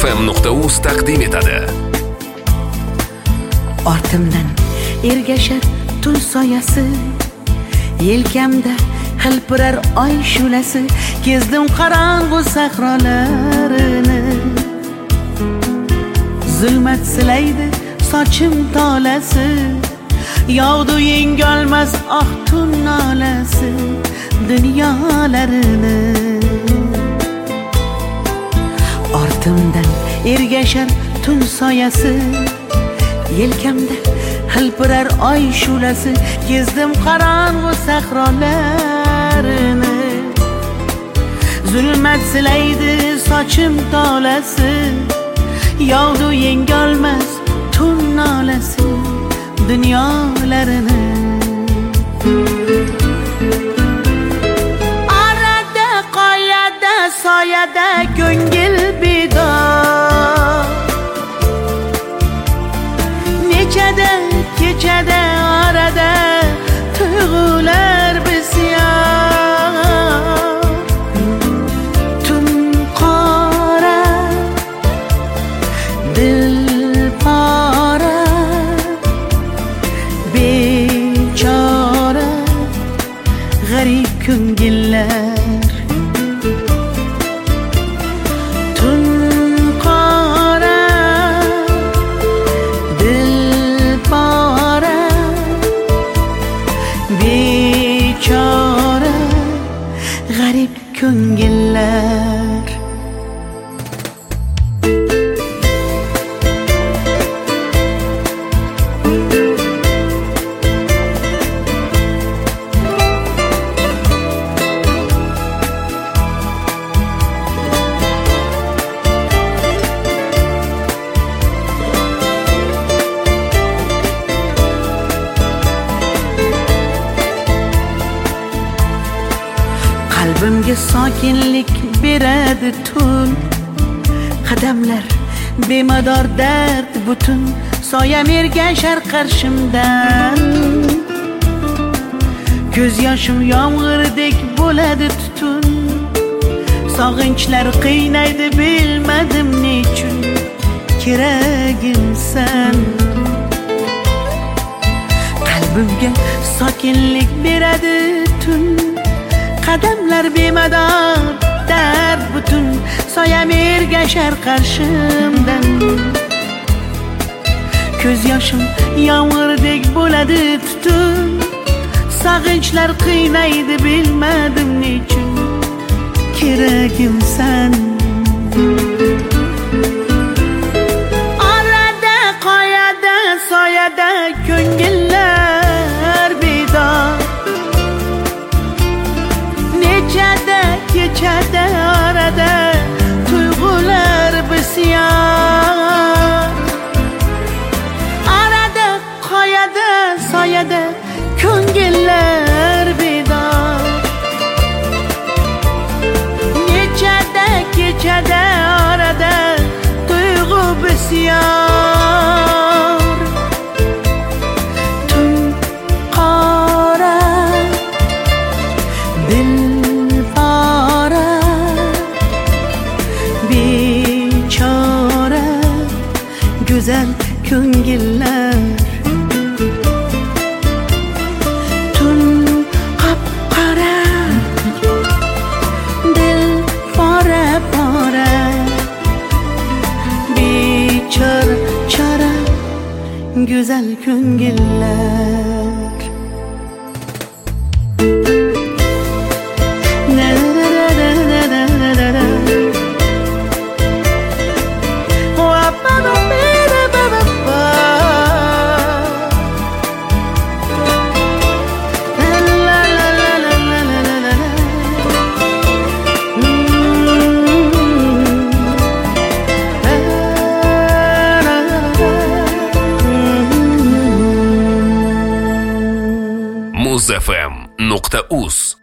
muzfm.uz taqdim etadi. Ortimdan ergashar tun soyasi, yelkamda hilpirar oy shulasi, kezdim qorong'u sahrolarini. Zulmat silaydi sochim tolasi, yog'du yengolmas oq tun nolasi dunyolarini. Ortimdan ergashar tun soyasi, yelkamda hilpirar oy shulasi, kezdim qorong'u sahrolarini. Zulmat silaydi sochim tolasi, yog'du yengolmas tun nolasi dunyolarini. Arada qoyada soyada ko'ngil bedor, nechada kechada orada tuyg'ular bisyor. Tun qora dil pora, bechora g'arib ko'ngillar. Tun qora dil pora, bechora g'arib ko'ngillar. Qalbimga sokinlik beradi tun, qadamlar bemador dard butun, soyam ergashar qarshimdan. Ko'z yoshim yomg'irdek bo'ladi tutun, sog'inchlar qiynaydi bilmadim nechun, keragimsan. Qalbimga sokinlik beradi tun, qadamlar bemador dard butun, soyam ergashar qarshimdan. Ko'z yoshim yomg'irdek bo'ladi tutun, sog'inchlar qiynaydi bilmadim nechun, keragimsan. Orada qoyada soyada ko'ngillar bedor, nechada kechada orada tuyg'ular bisyor. Orada qoyada soyada ko'ngillar bedor, nechada kechada orada tuyg'u bisyor. Tun qora dil pora, bechora go'zal ko'ngillar. Tun qop-qora dil pora pora, bechora chora go'zal ko'ngillar. muzfm.uz